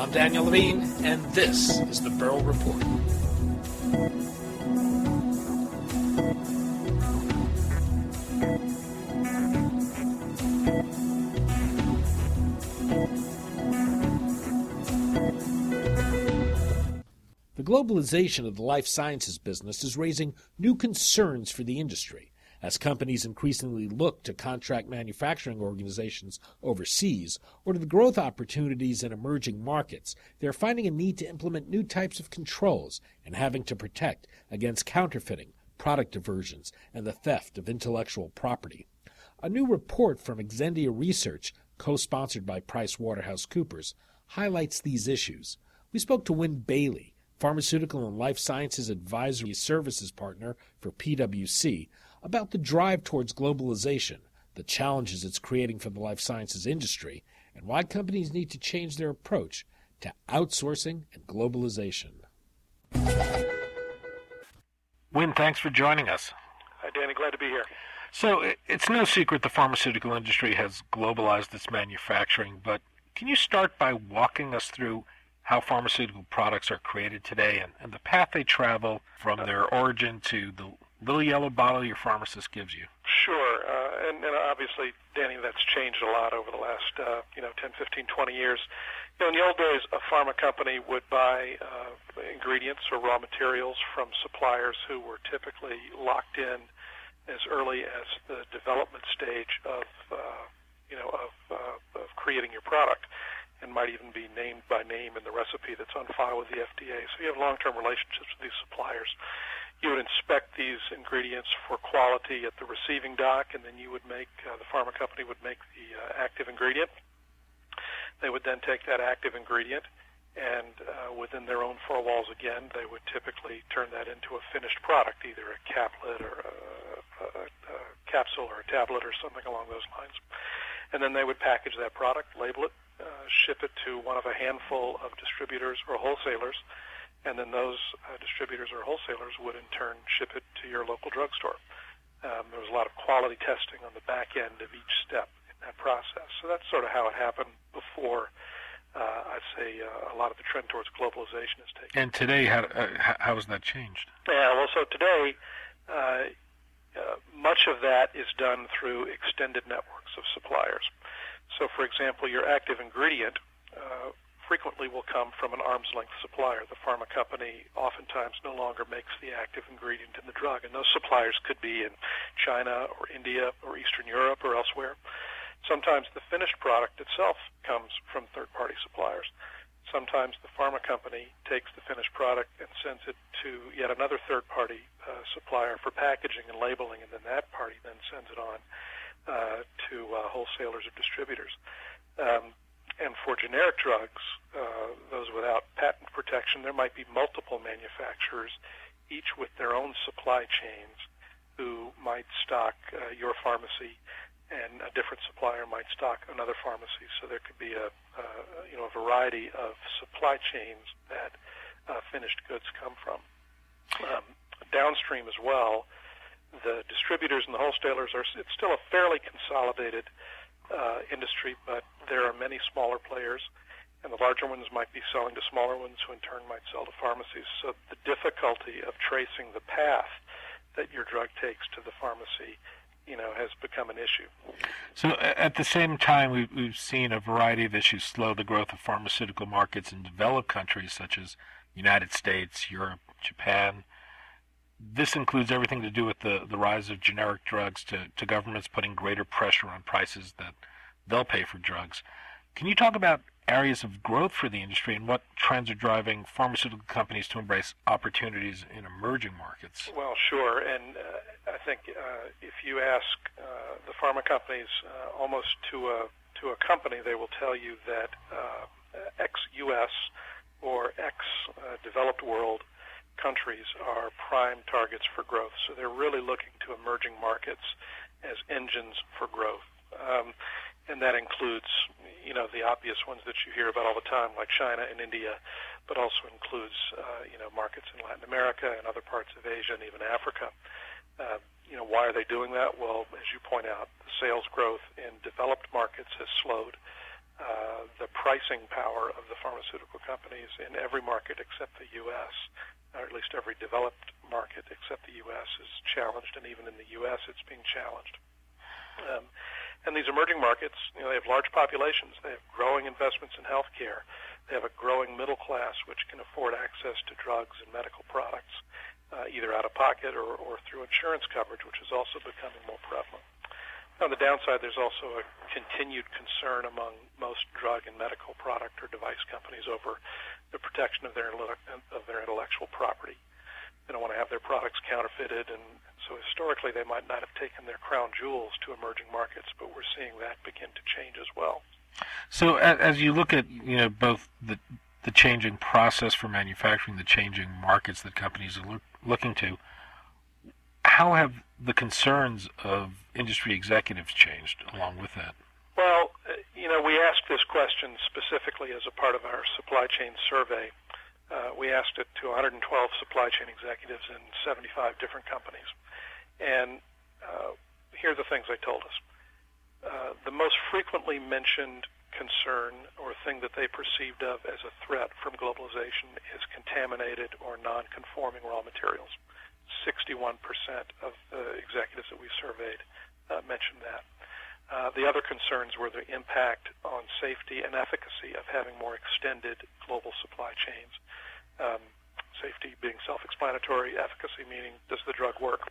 I'm Daniel Levine, and this is the Burrell Report. The globalization of the life sciences business is raising new concerns for the industry. As companies increasingly look to contract manufacturing organizations overseas or to the growth opportunities in emerging markets, they are finding a need to implement new types of controls and having to protect against counterfeiting, product diversions, and the theft of intellectual property. A new report from Exendia Research, co-sponsored by PricewaterhouseCoopers, highlights these issues. We spoke to Wynn Bailey, Pharmaceutical and Life Sciences Advisory Services Partner for PwC, about the drive towards globalization, the challenges it's creating for the life sciences industry, and why companies need to change their approach to outsourcing and globalization. Wynn, thanks for joining us. Hi, Danny. Glad to be here. So it's no secret the pharmaceutical industry has globalized its manufacturing, but can you start by walking us through how pharmaceutical products are created today and the path they travel from their origin to the little yellow bottle your pharmacist gives you? Sure. And obviously, Danny, that's changed a lot over the last 10, 15, 20 years. In the old days, a pharma company would buy ingredients or raw materials from suppliers who were typically locked in as early as the development stage of creating your product, and might even be named by name in the recipe that's on file with the FDA. So you have long-term relationships with these suppliers. You would inspect these ingredients for quality at the receiving dock, and then you would make, the pharma company would make the active ingredient. They would then take that active ingredient and within their own four walls again, they would typically turn that into a finished product, either a caplet or a capsule or a tablet or something along those lines. And then they would package that product, label it, ship it to one of a handful of distributors or wholesalers, and then those distributors or wholesalers would in turn ship it to your local drugstore. There was a lot of quality testing on the back end of each step in that process. So that's sort of how it happened before, I'd say, a lot of the trend towards globalization is taken. And today, how has that changed? Yeah, well, so today, much of that is done through extended networks of suppliers. So, for example, your active ingredient frequently will come from an arm's length supplier. The pharma company oftentimes no longer makes the active ingredient in the drug, and those suppliers could be in China or India or Eastern Europe or elsewhere. Sometimes the finished product itself comes from third-party suppliers. Sometimes the pharma company takes the finished product and sends it to yet another third-party supplier for packaging and labeling, and then that party then sends it on to wholesalers or distributors. And for generic drugs, those without patent protection, there might be multiple manufacturers, each with their own supply chains, who might stock your pharmacy, and a different supplier might stock another pharmacy. So there could be a variety of supply chains that finished goods come from. Downstream as well, the distributors and the wholesalers it's still a fairly consolidated industry, but there are many smaller players, and the larger ones might be selling to smaller ones who in turn might sell to pharmacies. So the difficulty of tracing the path that your drug takes to the pharmacy, has become an issue. So at the same time, we've seen a variety of issues slow the growth of pharmaceutical markets in developed countries such as the United States, Europe, Japan. This includes everything to do with the rise of generic drugs to governments putting greater pressure on prices that they'll pay for drugs. Can you talk about areas of growth for the industry and what trends are driving pharmaceutical companies to embrace opportunities in emerging markets? Well, sure. And I think if you ask the pharma companies almost to a company, they will tell you that ex-U.S. or ex-developed world countries are prime targets for growth. So they're really looking to emerging markets as engines for growth. And that includes, the obvious ones that you hear about all the time, like China and India, but also includes, markets in Latin America and other parts of Asia and even Africa. Why are they doing that? Well, as you point out, the sales growth in developed markets has slowed. the pricing power of the pharmaceutical companies in every market except the U.S., or at least every developed market except the U.S. is challenged, and even in the U.S. it's being challenged. And these emerging markets, they have large populations. They have growing investments in healthcare. They have a growing middle class which can afford access to drugs and medical products, either out of pocket or through insurance coverage, which is also becoming more prevalent. On the downside, there's also a continued concern among most drug and medical product or device companies over the protection of their intellectual property. They don't want to have their products counterfeited, and so historically they might not have taken their crown jewels to emerging markets, but we're seeing that begin to change as well. So as you look at both the changing process for manufacturing, the changing markets that companies are looking to, how have the concerns of industry executives changed along with that? Well, we asked this question specifically as a part of our supply chain survey. We asked it to 112 supply chain executives in 75 different companies. And here are the things they told us. The most frequently mentioned concern or thing that they perceived of as a threat from globalization is contaminated or non-conforming raw materials. 61% of the executives that we surveyed mentioned that. The other concerns were the impact on safety and efficacy of having more extended global supply chains. Safety being self-explanatory, efficacy meaning does the drug work?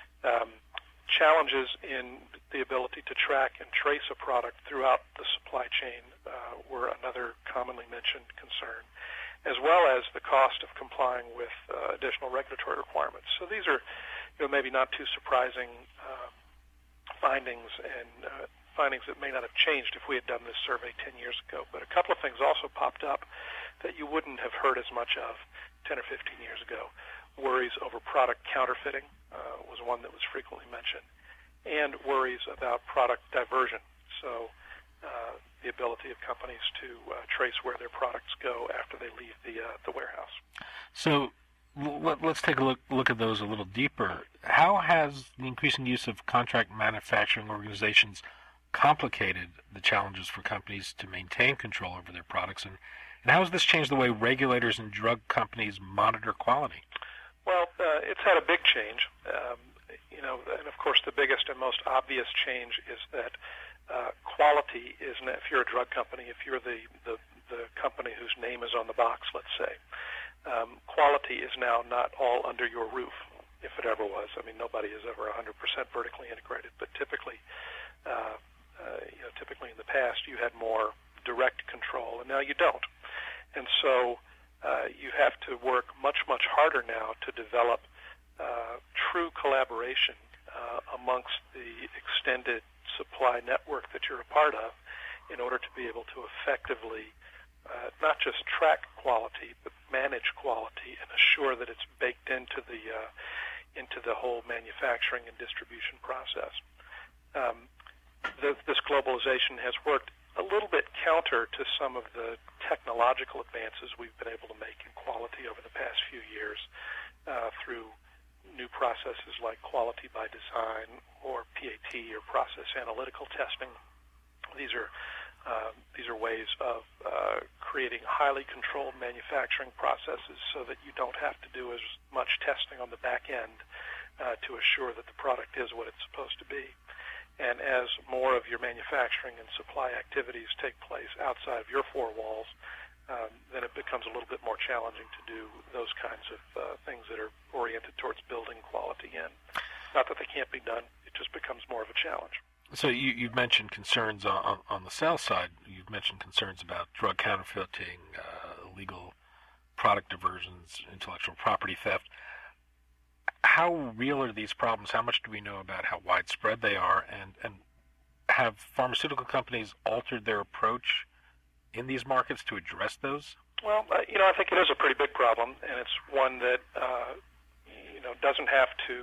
Challenges in the ability to track and trace a product throughout the supply chain were another commonly mentioned concern, as well as the cost of complying with additional regulatory requirements. So these are maybe not too surprising findings, and findings that may not have changed if we had done this survey 10 years ago. But a couple of things also popped up that you wouldn't have heard as much of 10 or 15 years ago. Worries over product counterfeiting was one that was frequently mentioned, and worries about product diversion. So the ability of companies to trace where their products go after they leave the warehouse. So let's take a look at those a little deeper. How has the increasing use of contract manufacturing organizations complicated the challenges for companies to maintain control over their products, and how has this changed the way regulators and drug companies monitor quality? Well, it's had a big change. And of course the biggest and most obvious change is that quality is, if you're a drug company, if you're the company whose name is on the box, let's say, quality is now not all under your roof, if it ever was. I mean, nobody is ever 100% vertically integrated, but typically in the past you had more direct control, and now you don't. And so you have to work much, much harder now to develop true collaboration amongst the extended supply network that you're a part of in order to be able to effectively not just track quality, but manage quality and assure that it's baked into the whole manufacturing and distribution process. This globalization has worked a little bit counter to some of the technological advances we've been able to make in quality over the past few years through new processes like quality by design or PAT or process analytical testing. These are ways of creating highly controlled manufacturing processes so that you don't have to do as much testing on the back end to assure that the product is what it's supposed to be. And as more of your manufacturing and supply activities take place outside of your four walls, then it becomes a little bit more challenging to do those kinds of things that are oriented towards building quality in. Not that they can't be done, it just becomes more of a challenge. So you've mentioned concerns on the sales side. You've mentioned concerns about drug counterfeiting, illegal product diversions, intellectual property theft. How real are these problems? How much do we know about how widespread they are? And have pharmaceutical companies altered their approach in these markets to address those? Well, I think it is a pretty big problem, and it's one that, doesn't have to,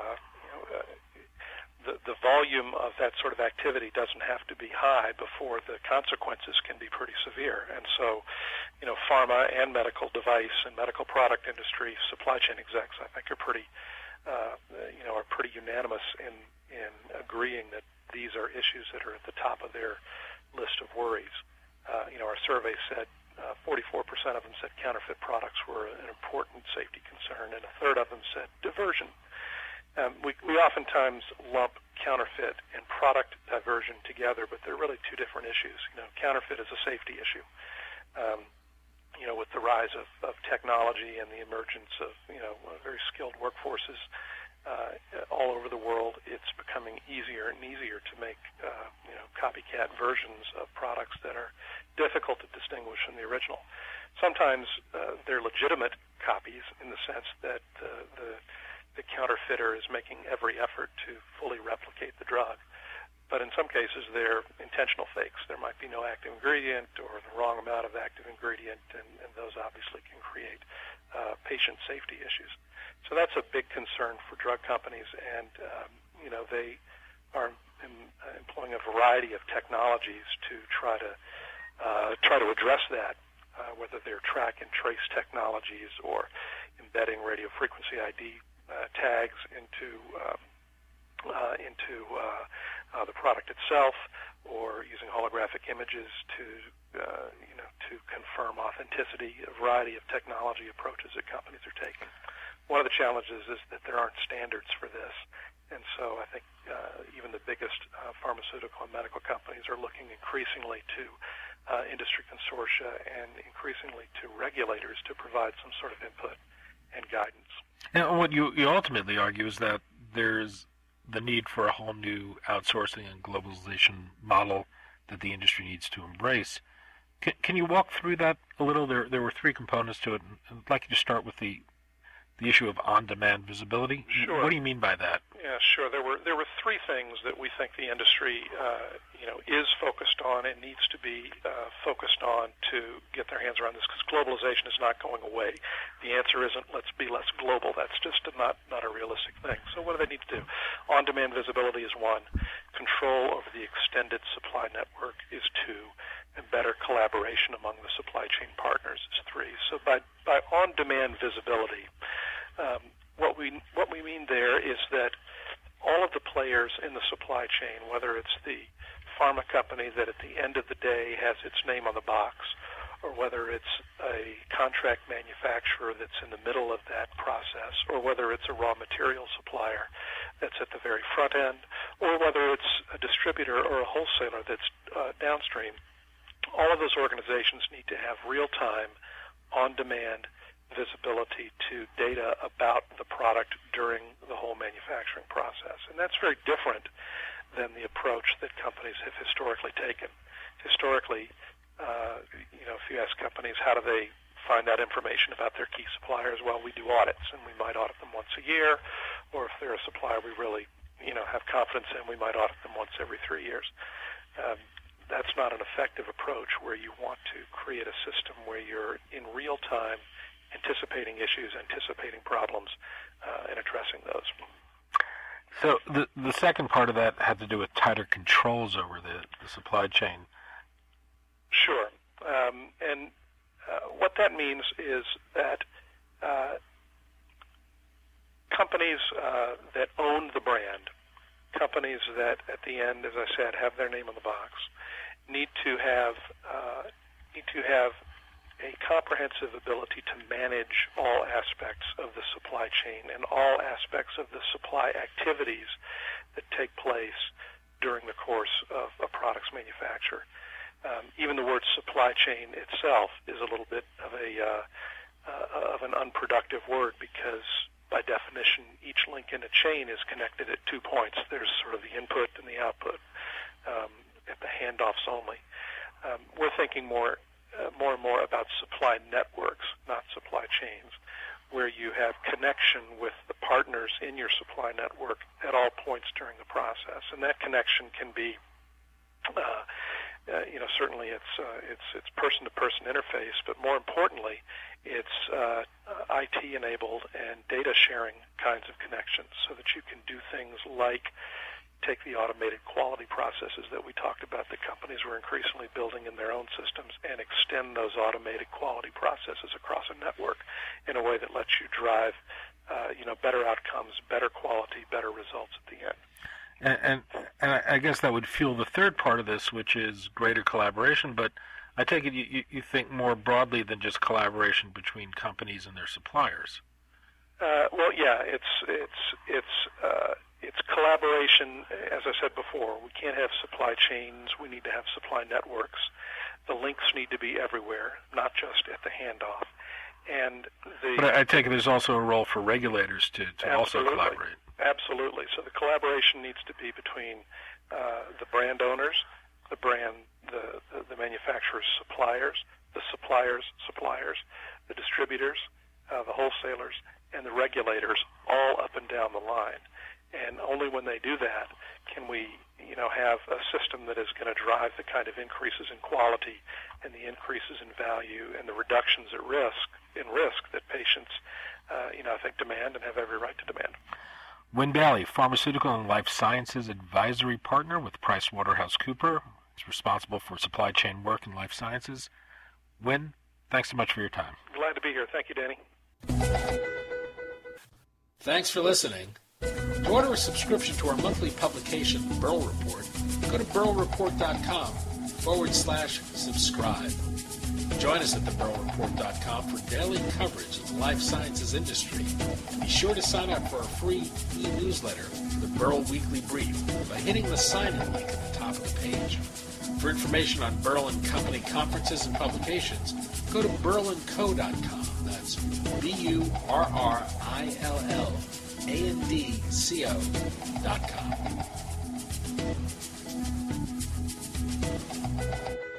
the volume of that sort of activity doesn't have to be high before the consequences can be pretty severe. And so, pharma and medical device and medical product industry supply chain execs, I think, are pretty unanimous in agreeing that these are issues that are at the top of their list of worries. Our survey said 44% of them said counterfeit products were an important safety concern, and a third of them said diversion. We oftentimes lump counterfeit and product diversion together, but they're really two different issues. Counterfeit is a safety issue. With the rise of technology and the emergence of very skilled workforces all over the world, it's becoming easier and easier to make copycat versions of products that are difficult to distinguish from the original. Sometimes they're legitimate copies in the sense that the counterfeiter is making every effort to fully replicate the drug. But in some cases, they're intentional fakes. There might be no active ingredient or the wrong amount of active ingredient, and those obviously can create patient safety issues. So that's a big concern for drug companies, and they are employing a variety of technologies to try to address that, whether they're track and trace technologies or embedding radio frequency ID tags into the product itself, or using holographic images to confirm authenticity. A variety of technology approaches that companies are taking. One of the challenges is that there aren't standards for this, and so I think even the biggest pharmaceutical and medical companies are looking increasingly to industry consortia and increasingly to regulators to provide some sort of input and guidance. And what you ultimately argue is that there's the need for a whole new outsourcing and globalization model that the industry needs to embrace. Can you walk through that a little? There were three components to it. I'd like you to start with the issue of on-demand visibility. Sure. What do you mean by that? Yeah, sure. There were three things that we think the industry is focused on and needs to be focused on to get their hands around this, because globalization is not going away. The answer isn't let's be less global. That's just not a realistic thing. So what do they need to do? On-demand visibility is one. Control over the extended supply network is two. And better collaboration among the supply chain partners is three. So by on-demand visibility, what we mean there is that all of the players in the supply chain, whether it's the pharma company that at the end of the day has its name on the box, or whether it's a contract manufacturer that's in the middle of that process, or whether it's a raw material supplier that's at the very front end, or whether it's a distributor or a wholesaler that's downstream, all of those organizations need to have real-time, on-demand visibility to data about the product during the whole manufacturing process. And that's very different than the approach that companies have historically taken. Historically, if you ask companies how do they find out information about their key suppliers, well, we do audits, and we might audit them once a year, or if they're a supplier we really have confidence in, we might audit them once every 3 years. That's not an effective approach where you want to create a system where you're in real time anticipating issues, anticipating problems, and addressing those. So the second part of that had to do with tighter controls over the supply chain. Sure. And what that means is that companies that own the brand, companies that at the end, as I said, have their name on the box, need to have a comprehensive ability to manage all aspects of the supply chain and all aspects of the supply activities that take place during the course of a product's manufacture. Even the word supply chain itself is a little bit of an unproductive word, because by definition, each link in a chain is connected at 2 points. There's sort of the input and the output at the handoffs only. We're thinking more and more about supply networks, not supply chains, where you have connection with the partners in your supply network at all points during the process. And that connection can be, certainly it's person-to-person interface, but more importantly, it's IT-enabled and data-sharing kinds of connections, so that you can do things like take the automated quality processes that we talked about that companies were increasingly building in their own systems and extend those automated quality processes across a network in a way that lets you drive better outcomes, better quality, better results at the end. And I guess that would fuel the third part of this, which is greater collaboration, but I take it you think more broadly than just collaboration between companies and their suppliers. Well, yeah, it's collaboration. As I said before, we can't have supply chains. We need to have supply networks. The links need to be everywhere, not just at the handoff. But I take it there's also a role for regulators to also collaborate. Absolutely. So the collaboration needs to be between the brand owners, the manufacturer's suppliers, the suppliers' suppliers, the distributors, the wholesalers, and the regulators, all up and down the line. And only when they do that can we, have a system that is going to drive the kind of increases in quality and the increases in value and the reductions in risk that patients, I think demand and have every right to demand. Win Bailey, Pharmaceutical and Life Sciences Advisory Partner with PricewaterhouseCoopers, is responsible for supply chain work in life sciences. Win, thanks so much for your time. Glad to be here. Thank you, Danny. Thanks for listening. To order a subscription to our monthly publication, The Burl Report, go to burlreport.com/subscribe. Join us at theburlreport.com for daily coverage of the life sciences industry. Be sure to sign up for our free e-newsletter, The Burl Weekly Brief, by hitting the sign-in link at the top of the page. For information on Burl & Company conferences and publications, go to burlandco.com. That's burllandco.com.